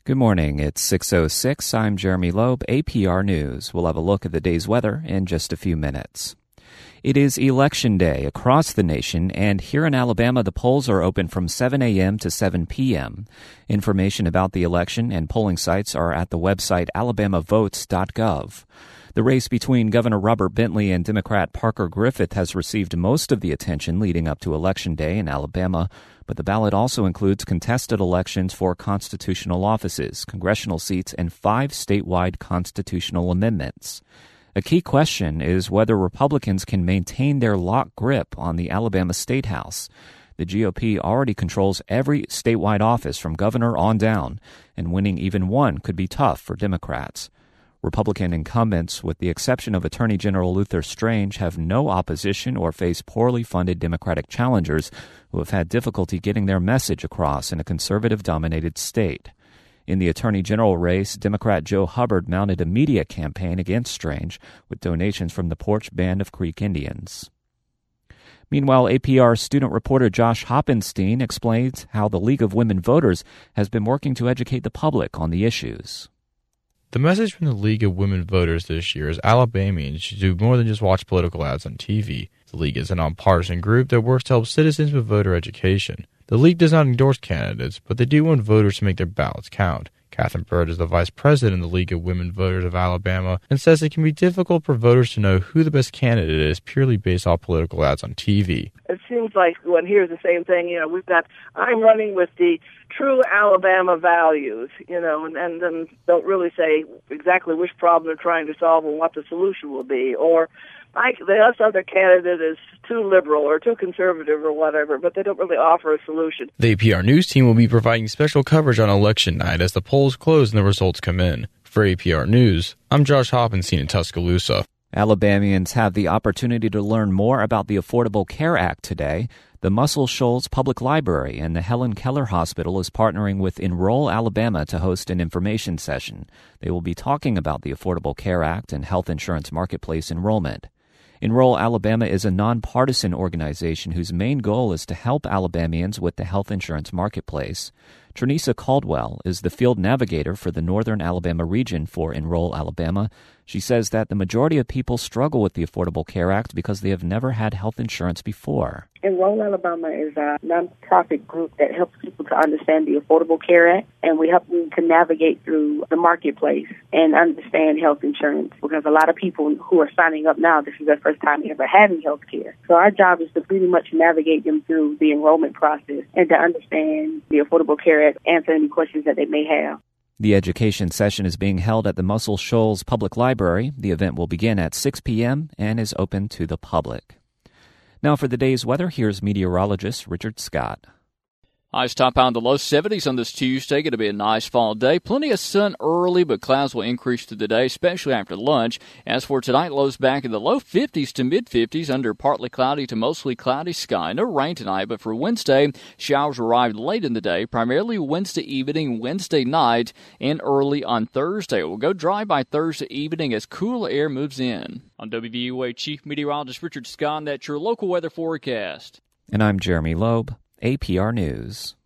Good morning. It's 6:06. I'm Jeremy Loeb, APR News. We'll have a look at the day's weather in just a few minutes. It is Election Day across the nation, and here in Alabama, the polls are open from 7 a.m. to 7 p.m. Information about the election and polling sites are at the website alabamavotes.gov. The race between Governor Robert Bentley and Democrat Parker Griffith has received most of the attention leading up to Election Day in Alabama, but the ballot also includes contested elections for constitutional offices, congressional seats, and 5 statewide constitutional amendments. A key question is whether Republicans can maintain their lock grip on the Alabama State House. The GOP already controls every statewide office from governor on down, and winning even one could be tough for Democrats. Republican incumbents, with the exception of Attorney General Luther Strange, have no opposition or face poorly funded Democratic challengers who have had difficulty getting their message across in a conservative-dominated state. In the Attorney General race, Democrat Joe Hubbard mounted a media campaign against Strange with donations from the Porch Band of Creek Indians. Meanwhile, APR student reporter Josh Hoppenstein explains how the League of Women Voters has been working to educate the public on the issues. The message from the League of Women Voters this year is Alabamians should do more than just watch political ads on TV. The League is a nonpartisan group that works to help citizens with voter education. The League does not endorse candidates, but they do want voters to make their ballots count. Catherine Bird is the vice president of the League of Women Voters of Alabama and says it can be difficult for voters to know who the best candidate is purely based off political ads on TV. It seems like one hears the same thing. I'm running with the true Alabama values, and then don't really say exactly which problem they're trying to solve and what the solution will be. Or the other candidate is too liberal or too conservative or whatever, but they don't really offer a solution. The APR News team will be providing special coverage on election night as the polls close and the results come in. For APR News, I'm Josh Hoppenstein in Tuscaloosa. Alabamians have the opportunity to learn more about the Affordable Care Act today. The Muscle Shoals Public Library and the Helen Keller Hospital is partnering with Enroll Alabama to host an information session. They will be talking about the Affordable Care Act and health insurance marketplace enrollment. Enroll Alabama is a nonpartisan organization whose main goal is to help Alabamians with the health insurance marketplace. Trinisa Caldwell is the field navigator for the Northern Alabama region for Enroll Alabama. She says that the majority of people struggle with the Affordable Care Act because they have never had health insurance before. Enroll Alabama is a nonprofit group that helps people to understand the Affordable Care Act, and we help them to navigate through the marketplace and understand health insurance, because a lot of people who are signing up now, this is their first time ever having health care. So our job is to pretty much navigate them through the enrollment process and to understand the Affordable Care Act, answer any questions that they may have. The education session is being held at the Muscle Shoals Public Library. The event will begin at 6 p.m. and is open to the public. Now for the day's weather, here's meteorologist Richard Scott. Highs top out in the low 70s on this Tuesday. Going to be a nice fall day. Plenty of sun early, but clouds will increase through the day, especially after lunch. As for tonight, lows back in the low 50s to mid-50s under partly cloudy to mostly cloudy sky. No rain tonight, but for Wednesday, showers arrive late in the day, primarily Wednesday evening, Wednesday night, and early on Thursday. It will go dry by Thursday evening as cool air moves in. On WVUA Chief Meteorologist Richard Scott, that's your local weather forecast. And I'm Jeremy Loeb, APR News.